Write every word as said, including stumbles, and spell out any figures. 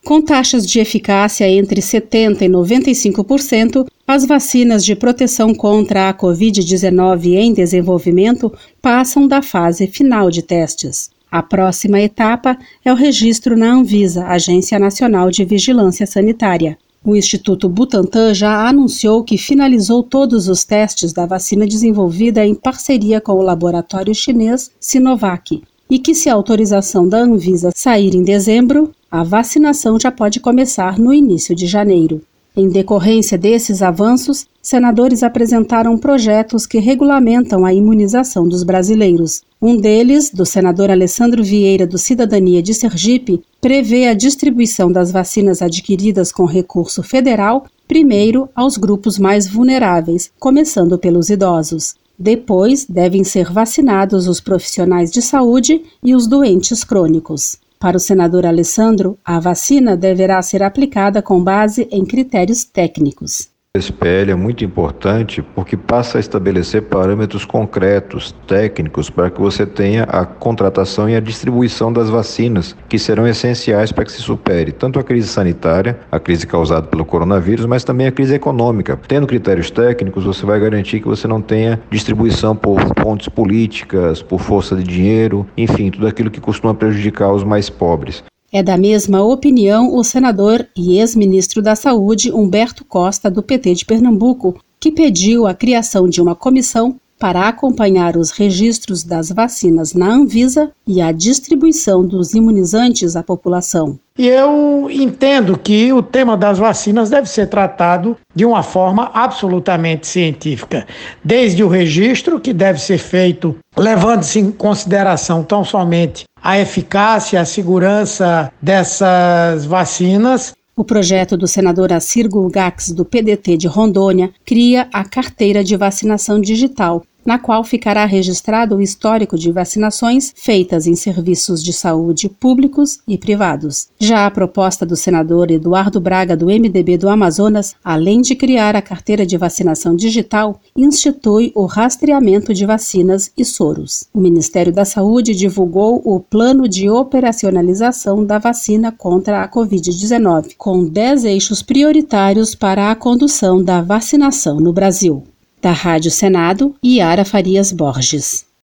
Com taxas de eficácia entre setenta por cento e noventa e cinco por cento, as vacinas de proteção contra a covid dezenove em desenvolvimento passam da fase final de testes. A próxima etapa é o registro na Anvisa, Agência Nacional de Vigilância Sanitária. O Instituto Butantan já anunciou que finalizou todos os testes da vacina desenvolvida em parceria com o laboratório chinês Sinovac e que, se a autorização da Anvisa sair em dezembro, a vacinação já pode começar no início de janeiro. Em decorrência desses avanços, senadores apresentaram projetos que regulamentam a imunização dos brasileiros. Um deles, do senador Alessandro Vieira, do Cidadania de Sergipe, prevê a distribuição das vacinas adquiridas com recurso federal, primeiro aos grupos mais vulneráveis, começando pelos idosos. Depois, devem ser vacinados os profissionais de saúde e os doentes crônicos. Para o senador Alessandro, a vacina deverá ser aplicada com base em critérios técnicos. Esse P L é muito importante porque passa a estabelecer parâmetros concretos, técnicos, para que você tenha a contratação e a distribuição das vacinas, que serão essenciais para que se supere tanto a crise sanitária, a crise causada pelo coronavírus, mas também a crise econômica. Tendo critérios técnicos, você vai garantir que você não tenha distribuição por pontes políticas, por força de dinheiro, enfim, tudo aquilo que costuma prejudicar os mais pobres. É da mesma opinião o senador e ex-ministro da Saúde Humberto Costa, do P T de Pernambuco, que pediu a criação de uma comissão para acompanhar os registros das vacinas na Anvisa e a distribuição dos imunizantes à população. E eu entendo que o tema das vacinas deve ser tratado de uma forma absolutamente científica, desde o registro, que deve ser feito levando-se em consideração tão somente a eficácia, a segurança dessas vacinas. O projeto do senador Assirgo Gax, do P D T de Rondônia, cria a carteira de vacinação digital, na qual ficará registrado o histórico de vacinações feitas em serviços de saúde públicos e privados. Já a proposta do senador Eduardo Braga, do M D B do Amazonas, além de criar a carteira de vacinação digital, institui o rastreamento de vacinas e soros. O Ministério da Saúde divulgou o plano de operacionalização da vacina contra a covid dezenove, com dez eixos prioritários para a condução da vacinação no Brasil. Da Rádio Senado, Yara Farias Borges.